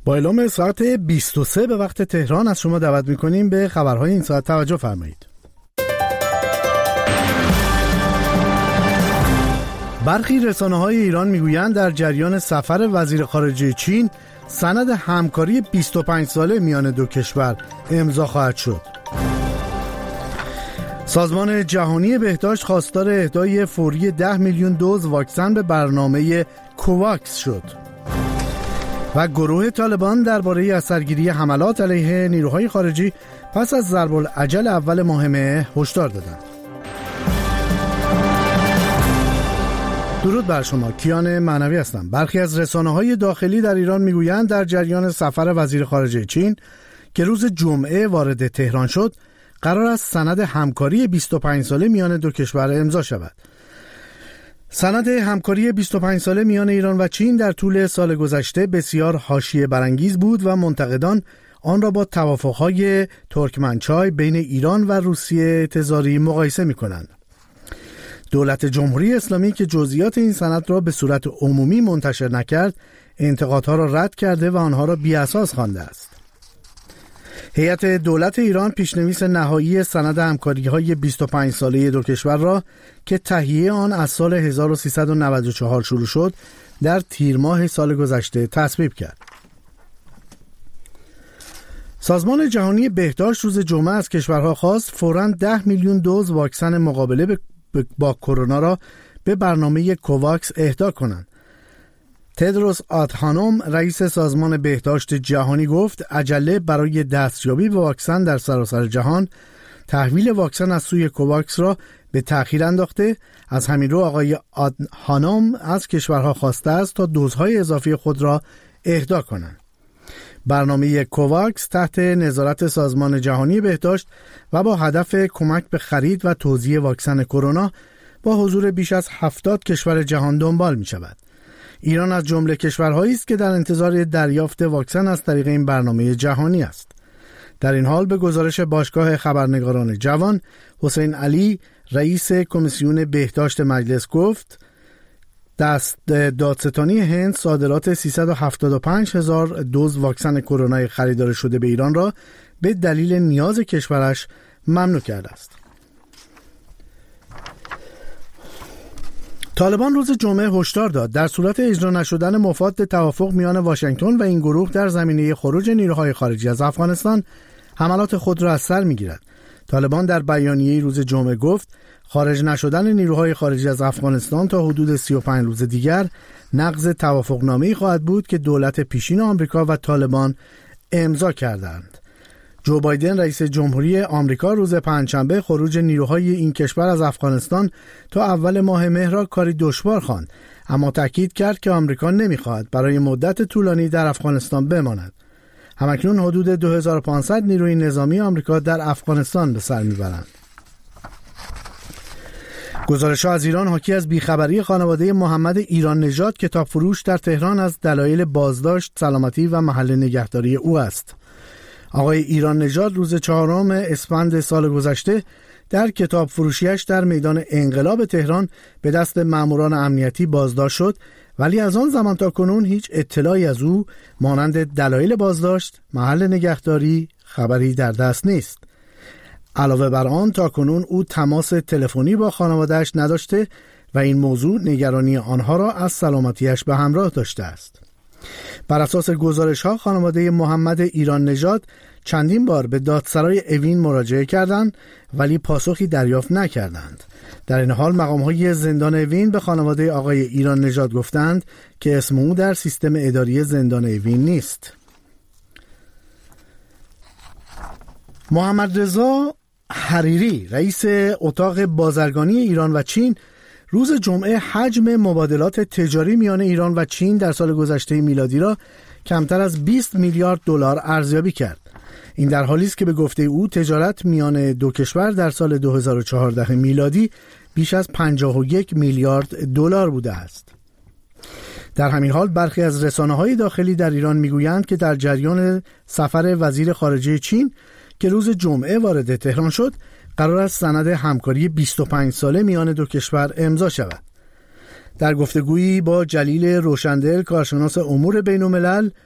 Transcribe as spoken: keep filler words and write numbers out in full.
با اعلام ساعت بیست و سه به وقت تهران از شما دعوت می‌کنیم به خبرهای این ساعت توجه فرمایید. برخی رسانه‌های ایران میگویند در جریان سفر وزیر خارجه چین سند همکاری بیست و پنج ساله میان دو کشور امضا خواهد شد. سازمان جهانی بهداشت خواستار اهدای فوری ده میلیون دوز واکسن به برنامه کوواکس شد. و گروه طالبان درباره اثرگیری حملات علیه نیروهای خارجی پس از ضرب الاجل اول ماه مه هشدار دادند. درود بر شما، کیان معنوی هستم. برخی از رسانه‌های داخلی در ایران میگویند در جریان سفر وزیر خارجه چین که روز جمعه وارد تهران شد، قرار است سند همکاری بیست و پنج ساله میان دو کشور امضا شود. سند همکاری بیست و پنج ساله میان ایران و چین در طول سال گذشته بسیار حاشیه برانگیز بود و منتقدان آن را با توافق‌های ترکمنچای بین ایران و روسیه تزاری مقایسه می‌کنند. دولت جمهوری اسلامی که جزئیات این سند را به صورت عمومی منتشر نکرد، انتقادها را رد کرده و آنها را بی‌اساس خوانده است. هیئت دولت ایران پیشنویس نهایی سند همکاری‌های بیست و پنج ساله دو کشور را که تهیه آن از سال هزار و سیصد و نود و چهار شروع شد، در تیر ماه سال گذشته تصویب کرد. سازمان جهانی بهداشت روز جمعه از کشورها خواست فوراً ده میلیون دوز واکسن مقابله با کرونا را به برنامه کوواکس اهدا کنند. تدروس آدهانوم رئیس سازمان بهداشت جهانی گفت عجله برای دستیابی به واکسن در سراسر جهان تحویل واکسن از سوی کوواکس را به تأخیر انداخته. از همین رو آقای آدهانوم از کشورها خواسته است تا دوزهای اضافی خود را اهدا کنند. برنامه کوواکس تحت نظارت سازمان جهانی بهداشت و با هدف کمک به خرید و توزیع واکسن کرونا با حضور بیش از هفتاد کشور جهان دنبال می شود. ایران از جمله کشورهایی است که در انتظار دریافت واکسن از طریق این برنامه جهانی است. در این حال به گزارش باشگاه خبرنگاران جوان، حسین علی رئیس کمیسیون بهداشت مجلس گفت دست دادستانی هند صادرات سیصد و هفتاد و پنج هزار دوز واکسن کرونا خریدار شده به ایران را به دلیل نیاز کشورش ممنوع کرده است. طالبان روز جمعه هشدار داد در صورت اجرا نشدن مفاد توافق میان واشنگتن و این گروه در زمینه خروج نیروهای خارجی از افغانستان حملات خود را از سر می‌گیرد. طالبان در بیانیه روز جمعه گفت خارج نشدن نیروهای خارجی از افغانستان تا حدود سی و پنج روز دیگر نقض توافقنامه‌ای خواهد بود که دولت پیشین آمریکا و طالبان امضا کردند. جو بایدن رئیس جمهوری آمریکا روز پنجشنبه خروج نیروهای این کشور از افغانستان تا اول ماه مه را کاری دشوار خواند، اما تاکید کرد که آمریکا نمی‌خواهد برای مدت طولانی در افغانستان بماند. همکنون حدود دو هزار و پانصد نیروی نظامی آمریکا در افغانستان به سر می‌برند. گزارش‌ها از ایران حاکی از بیخبری خانواده محمد ایران نژاد کتاب فروش در تهران از دلایل بازداشت، سلامتی و محل نگهداری او است. آقای ایران نژاد روز چهارم اسفند سال گذشته در کتاب فروشیش در میدان انقلاب تهران به دست ماموران امنیتی بازداشت شد، ولی از آن زمان تا کنون هیچ اطلاعی از او مانند دلایل بازداشت، محل نگهداری خبری در دست نیست. علاوه بر آن تا کنون او تماس تلفنی با خانواده‌اش نداشته و این موضوع نگرانی آنها را از سلامتیش به همراه داشته است. بر اساس گزارش‌ها خانواده محمد ایران نژاد چندین بار به دادسرای اوین مراجعه کردند ولی پاسخی دریافت نکردند. در این حال مقام‌های زندان اوین به خانواده آقای ایران نژاد گفتند که اسم او در سیستم اداری زندان اوین نیست. محمد رضا حریری رئیس اتاق بازرگانی ایران و چین روز جمعه حجم مبادلات تجاری میان ایران و چین در سال گذشته میلادی را کمتر از بیست میلیارد دلار ارزیابی کرد. این در حالی است که به گفته او تجارت میان دو کشور در سال دو هزار و چهارده میلادی بیش از پنجاه و یک میلیارد دلار بوده است. در همین حال برخی از رسانه‌های داخلی در ایران میگویند که در جریان سفر وزیر خارجه چین که روز جمعه وارد تهران شد، قرار است سند همکاری بیست و پنج ساله میان دو کشور امضا شود. در گفتگویی با جلیل روشندل کارشناس امور بین‌الملل